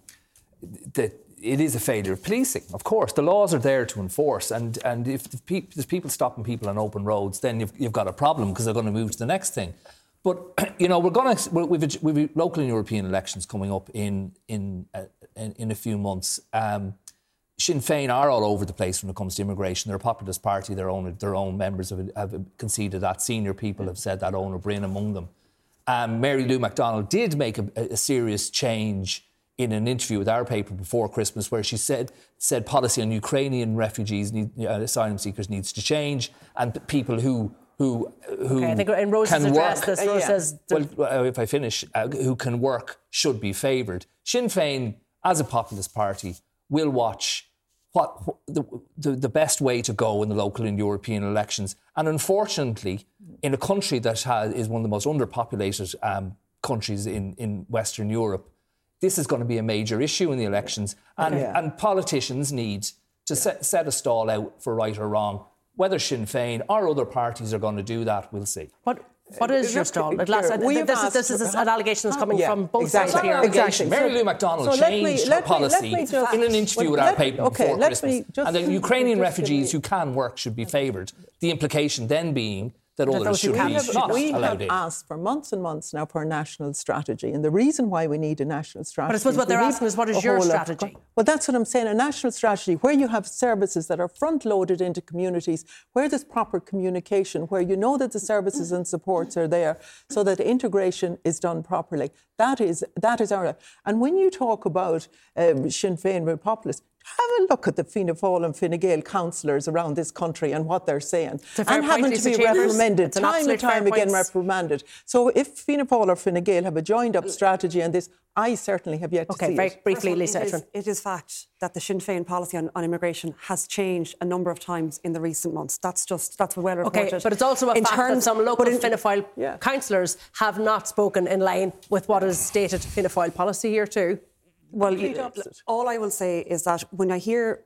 Speaker 9: that it is a failure of policing. Of course, the laws are there to enforce, and and if the pe- there's people stopping people on open roads, then you've you've got a problem because they're going to move to the next thing. But you know, we're going to we've we've local and European elections coming up in in uh, in, in a few months. Um, Sinn Féin are all over the place when it comes to immigration. They're a populist party. Their own their own members have, have conceded that. Senior people have said that, Owen O'Brien among them. Um, Mary Lou McDonald did make a, a serious change in an interview with our paper before Christmas, where she said said policy on Ukrainian refugees, need, uh, asylum seekers needs to change, and people who who who
Speaker 2: okay, I think in Rose's
Speaker 9: can
Speaker 2: address,
Speaker 9: work.
Speaker 2: This, Rose uh, yeah. says
Speaker 9: well, uh, if I finish, uh, who can work should be favoured. Sinn Féin, as a populist party, will watch what the, the, the best way to go in the local and European elections. And unfortunately, in a country that has, is one of the most underpopulated um, countries in, in Western Europe, this is going to be a major issue in the elections. And,
Speaker 10: yeah.
Speaker 9: and politicians need to set, set a stall out for right or wrong. Whether Sinn Féin or other parties are going to do that, we'll see.
Speaker 2: What What is your stall? At last,
Speaker 10: We've
Speaker 2: this, is, this is an allegation that's coming
Speaker 10: yeah,
Speaker 2: from both
Speaker 10: exactly.
Speaker 2: sides here.
Speaker 9: Exactly. Mary Lou McDonald
Speaker 10: so
Speaker 9: changed
Speaker 10: me,
Speaker 9: her policy
Speaker 10: me, me just,
Speaker 9: in an interview
Speaker 10: well,
Speaker 9: with our
Speaker 10: let,
Speaker 9: paper
Speaker 10: okay,
Speaker 9: before Christmas. And the Ukrainian refugees who can work should be favoured. The implication then being that
Speaker 2: That
Speaker 9: others
Speaker 2: those who
Speaker 9: should be
Speaker 2: can't.
Speaker 9: not
Speaker 10: we
Speaker 9: allowed
Speaker 10: have
Speaker 9: in.
Speaker 10: asked for months and months now for a national strategy, and the reason why we need a national strategy.
Speaker 2: But I suppose what they're asking is, what is your strategy?
Speaker 10: Of, well, that's what I'm saying. A national strategy where you have services that are front-loaded into communities, where there's proper communication, where you know that the services and supports are there, so that integration is done properly. That is that is our. And when you talk about um, Sinn Féin with populists, have a look at the Fianna Fáil and Fine Gael councillors around this country and what they're saying, and having to be reprimanded time and time again, reprimanded. So if Fianna Fáil or Fine Gael have a joined-up strategy on this, I certainly have yet to
Speaker 2: okay,
Speaker 10: see
Speaker 2: very
Speaker 10: it.
Speaker 2: briefly,
Speaker 8: all,
Speaker 2: Lisa.
Speaker 8: It is, it is fact that the Sinn Féin policy on, on immigration has changed a number of times in the recent months. That's just that's well reported.
Speaker 2: Okay, but it's also a
Speaker 8: in
Speaker 2: fact
Speaker 8: terms,
Speaker 2: that some local
Speaker 8: in,
Speaker 2: Fianna Fáil
Speaker 10: yeah.
Speaker 2: councillors have not spoken in line with what is stated Fianna Fáil policy here too.
Speaker 8: Well, you, all I will say is that when I hear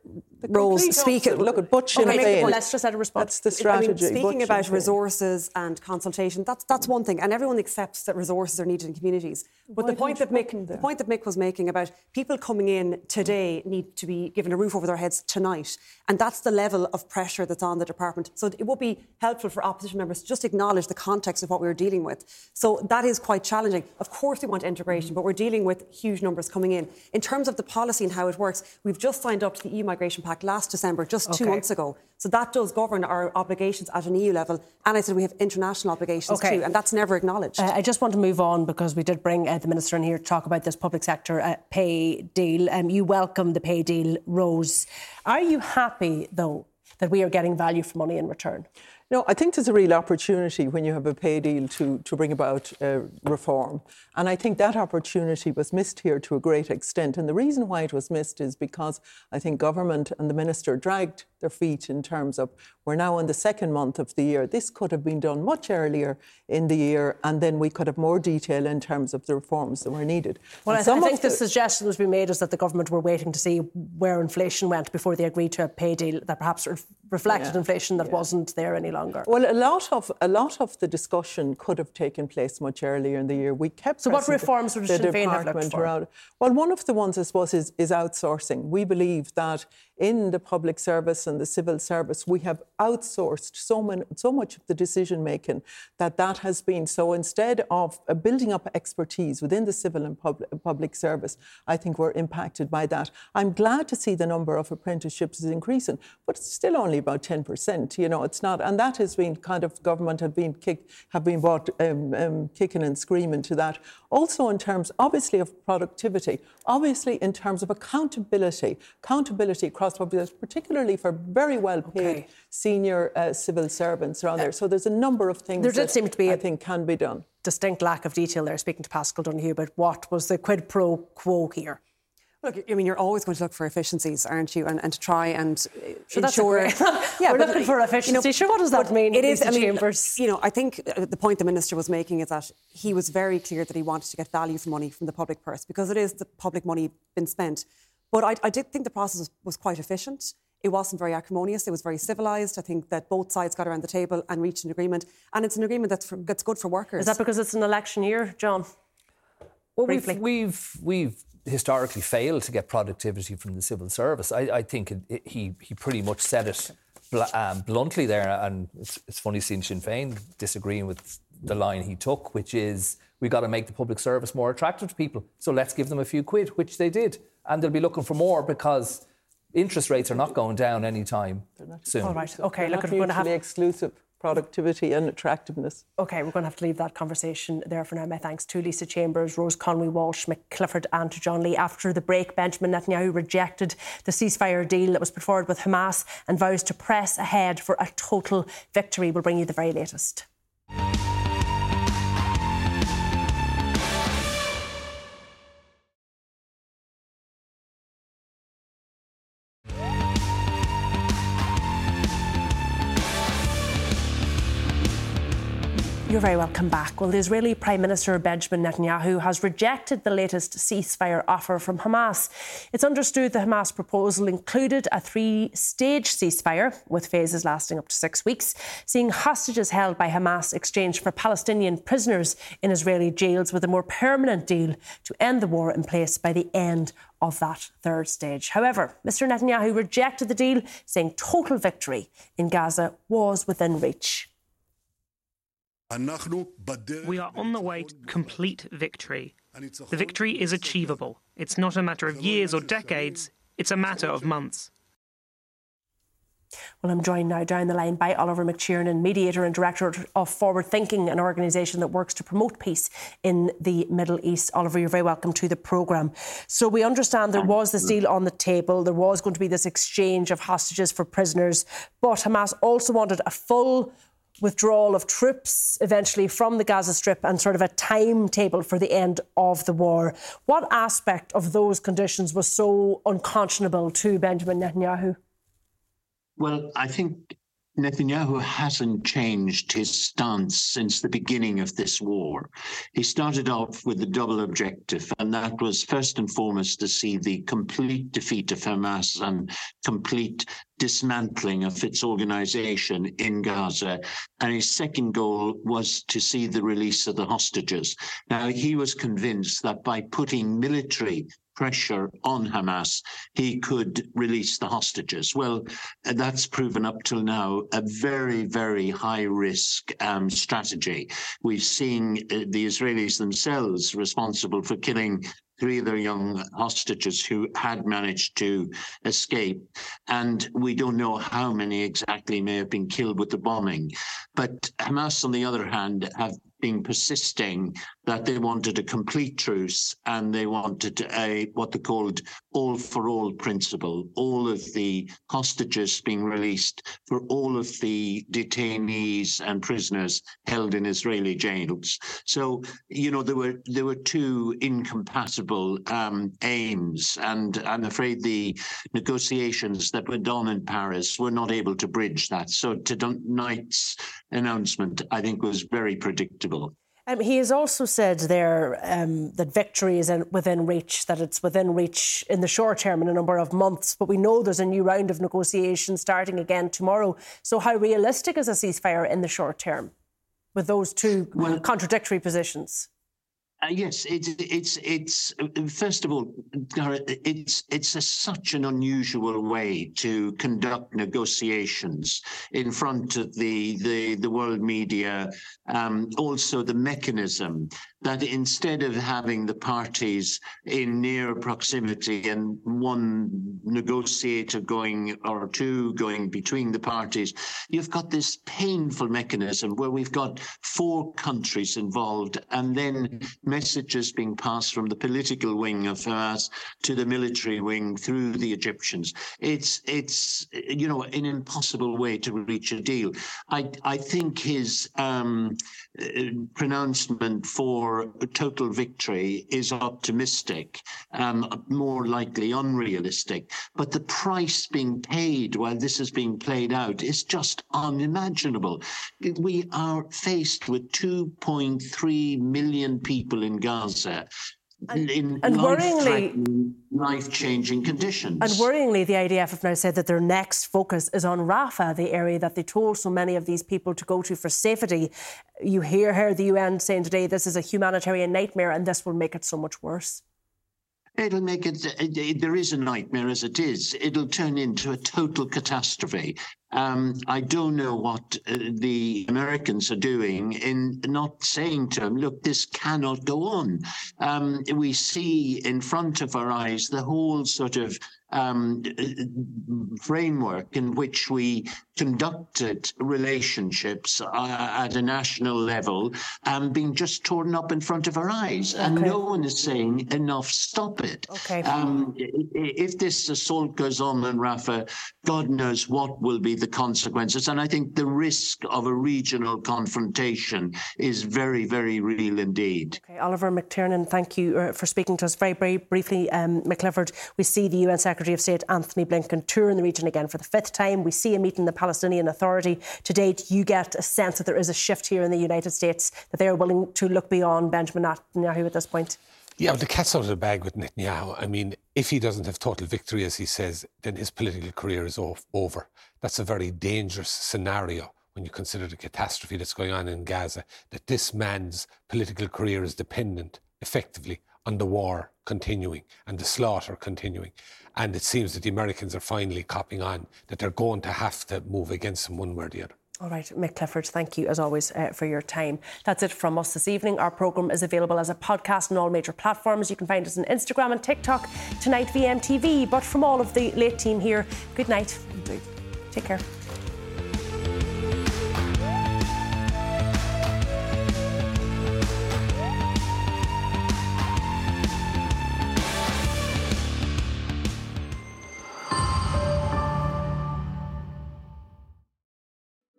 Speaker 8: Rose, speaking...
Speaker 10: Look at Butch Sinn
Speaker 2: okay,
Speaker 10: Féin.
Speaker 2: Let's just let a response.
Speaker 10: That's the strategy.
Speaker 8: I mean, speaking
Speaker 10: Butch
Speaker 8: about
Speaker 10: Sinn Féin.
Speaker 8: resources and consultation, that's that's one thing, and everyone accepts that resources are needed in communities. But
Speaker 10: Why
Speaker 8: the point that Mick, the point that Mick was making about people coming in today need to be given a roof over their heads tonight, and that's the level of pressure that's on the department. So it would be helpful for opposition members to just acknowledge the context of what we were dealing with. So that is quite challenging. Of course, we want integration, but we're dealing with huge numbers coming in. In terms of the policy and how it works, we've just signed up to the E U Migration Pact last December, just two
Speaker 2: okay.
Speaker 8: months ago. So that does govern our obligations at an E U level. And I said we have international obligations
Speaker 2: okay.
Speaker 8: too, and that's never acknowledged.
Speaker 2: Uh, I just want to move on because we did bring uh, the Minister in here to talk about this public sector uh, pay deal. Um, you welcome the pay deal, Rose. Are you happy, though, that we are getting value for money in return?
Speaker 10: No, I think there's a real opportunity when you have a pay deal to, to bring about uh, reform. And I think that opportunity was missed here to a great extent. And the reason why it was missed is because I think government and the minister dragged their feet in terms of we're now in the second month of the year. This could have been done much earlier in the year, and then we could have more detail in terms of the reforms that were needed.
Speaker 2: Well, I, th- I think the, the suggestion was being made is that the government were waiting to see where inflation went before they agreed to a pay deal that perhaps re- reflected yeah, inflation that yeah. wasn't there any longer.
Speaker 10: Well, a lot of a lot of the discussion could have taken place much earlier in the year. We kept
Speaker 2: so what reforms would Sinn Féin have looked for?
Speaker 10: Around. Well, one of the ones I suppose is, is outsourcing. We believe that in the public service and the civil service, we have outsourced so, many, so much of the decision making that that has been. So instead of uh, building up expertise within the civil and pub- public service, I think we're impacted by that. I'm glad to see the number of apprenticeships is increasing, but it's still only about ten percent. You know, it's not, and that has been kind of government have been kick, have been brought um, um, kicking and screaming to that. Also, in terms, obviously, of productivity, obviously in terms of accountability, accountability across public, particularly for very well-paid okay. senior uh, civil servants around uh, there. So there's a number of things
Speaker 2: there did
Speaker 10: that
Speaker 2: seem to be
Speaker 10: I think can be done.
Speaker 2: Distinct lack of detail there. Speaking to Paschal Donoghue about what was the quid pro quo here.
Speaker 8: Look, I mean, you're always going to look for efficiencies, aren't you? And, and to try and
Speaker 2: sure,
Speaker 8: ensure...
Speaker 2: yeah, we're but, looking for efficiency. You know, sure, what does that mean?
Speaker 8: It is, I mean,
Speaker 2: Chambers?
Speaker 8: You know, I think the point the Minister was making is that he was very clear that he wanted to get value for money from the public purse because it is the public money been spent. But I, I did think the process was, was quite efficient. It wasn't very acrimonious. It was very civilised. I think that both sides got around the table and reached an agreement. And it's an agreement that's, for, that's good for workers.
Speaker 2: Is that because it's an election year, John?
Speaker 9: Well, we've, we've, we've historically failed to get productivity from the civil service. I, I think it, it, he, he pretty much said it bl- um, bluntly there. And it's, it's funny seeing Sinn Féin disagreeing with the line he took, which is we've got to make the public service more attractive to people. So let's give them a few quid, which they did. And they'll be looking for more because interest rates are not going down anytime soon.
Speaker 2: All right, OK.
Speaker 10: Look, we're going to have exclusive productivity and attractiveness.
Speaker 2: OK, we're going to have to leave that conversation there for now. My thanks to Lisa Chambers, Rose Conway-Walsh, Mick Clifford and to John Lee. After the break, Benjamin Netanyahu rejected the ceasefire deal that was put forward with Hamas and vows to press ahead for a total victory. We'll bring you the very latest. You're very welcome back. Well, the Israeli Prime Minister Benjamin Netanyahu has rejected the latest ceasefire offer from Hamas. It's understood the Hamas proposal included a three-stage ceasefire with phases lasting up to six weeks, seeing hostages held by Hamas exchanged for Palestinian prisoners in Israeli jails, with a more permanent deal to end the war in place by the end of that third stage. However, Mister Netanyahu rejected the deal, saying total victory in Gaza was within reach.
Speaker 11: We are on the way to complete victory. The victory is achievable. It's not a matter of years or decades, it's a matter of months.
Speaker 2: Well, I'm joined now down the line by Oliver McTiernan, mediator and director of Forward Thinking, an organisation that works to promote peace in the Middle East. Oliver, you're very welcome to the programme. So we understand there was this deal on the table. There was going to be this exchange of hostages for prisoners, but Hamas also wanted a full withdrawal of troops eventually from the Gaza Strip and sort of a timetable for the end of the war. What aspect of those conditions was so unconscionable to Benjamin Netanyahu?
Speaker 12: Well, I think Netanyahu hasn't changed his stance since the beginning of this war. He started off with a double objective, and that was first and foremost to see the complete defeat of Hamas and complete dismantling of its organization in Gaza. And his second goal was to see the release of the hostages. Now, he was convinced that by putting military pressure on Hamas, he could release the hostages. Well, that's proven up till now a very, very high-risk um, strategy. We've seen uh, the Israelis themselves responsible for killing three of their young hostages who had managed to escape. And we don't know how many exactly may have been killed with the bombing. But Hamas, on the other hand, have been persisting that they wanted a complete truce and they wanted a what they called all-for-all principle, all of the hostages being released for all of the detainees and prisoners held in Israeli jails. So, you know, there were there were two incompatible um, aims, and I'm afraid the negotiations that went on in Paris were not able to bridge that. So tonight's announcement, I think, was very predictable.
Speaker 2: Um, he has also said there um, that victory is in, within reach, that it's within reach in the short term in a number of months. But we know there's a new round of negotiations starting again tomorrow. So how realistic is a ceasefire in the short term with those two well, contradictory positions?
Speaker 12: Uh, yes, it's it's it's first of all, it's it's a, such an unusual way to conduct negotiations in front of the the, the world media. Um, also, the mechanism that instead of having the parties in near proximity and one negotiator going or two going between the parties, you've got this painful mechanism where we've got four countries involved, and then messages being passed from the political wing of Hamas to the military wing through the Egyptians. It's, it's you know, an impossible way to reach a deal. I, I think his um, pronouncement for total victory is optimistic, um, more likely unrealistic. But the price being paid while this is being played out is just unimaginable. We are faced with two point three million people in Gaza
Speaker 2: and,
Speaker 12: in
Speaker 2: and worryingly,
Speaker 12: life-changing conditions.
Speaker 2: And worryingly, the I D F have now said that their next focus is on Rafah, the area that they told so many of these people to go to for safety. You hear, hear the U N saying today this is a humanitarian nightmare and this will make it so much worse.
Speaker 12: It'll make it, it, it, there is a nightmare as it is. It'll turn into a total catastrophe. Um, I don't know what uh, the Americans are doing in not saying to them, look, this cannot go on. Um, we see in front of our eyes the whole sort of um, framework in which we conducted relationships uh, at a national level um, being just torn up in front of our eyes. Okay. And no one is saying enough, stop it.
Speaker 2: Okay.
Speaker 12: Um, if this assault goes on in Rafah, God knows what will be the consequences. And I think the risk of a regional confrontation is very, very real indeed.
Speaker 2: Okay, Oliver McTiernan, thank you uh, for speaking to us. Very, very briefly, um, McClifford, we see the U N Secretary of State Anthony Blinken touring the region again for the fifth time. We see him meeting the Palestinian Authority. To date, you get a sense that there is a shift here in the United States, that they are willing to look beyond Benjamin Netanyahu at this point.
Speaker 7: Yeah, but the cat's out of the bag with Netanyahu. I mean, if he doesn't have total victory, as he says, then his political career is off, over. That's a very dangerous scenario when you consider the catastrophe that's going on in Gaza, that this man's political career is dependent, effectively, on the war continuing and the slaughter continuing. And it seems that the Americans are finally copping on that they're going to have to move against him one way or the other.
Speaker 2: All right, Mick Clifford, thank you as always uh, for your time. That's it from us this evening. Our programme is available as a podcast on all major platforms. You can find us on Instagram and TikTok, Tonight V M T V. But from all of the late team here, good night. Take care.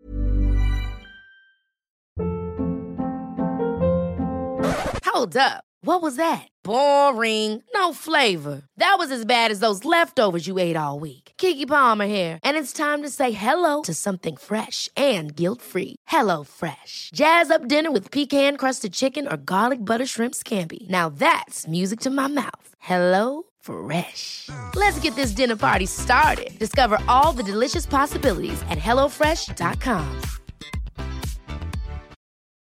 Speaker 6: Hold up. What was that? Boring. No flavor. That was as bad as those leftovers you ate all week. Keke Palmer here, and it's time to say hello to something fresh and guilt-free. Hello Fresh. Jazz up dinner with pecan-crusted chicken or garlic butter shrimp scampi. Now that's music to my mouth. Hello Fresh. Let's get this dinner party started. Discover all the delicious possibilities at hello fresh dot com.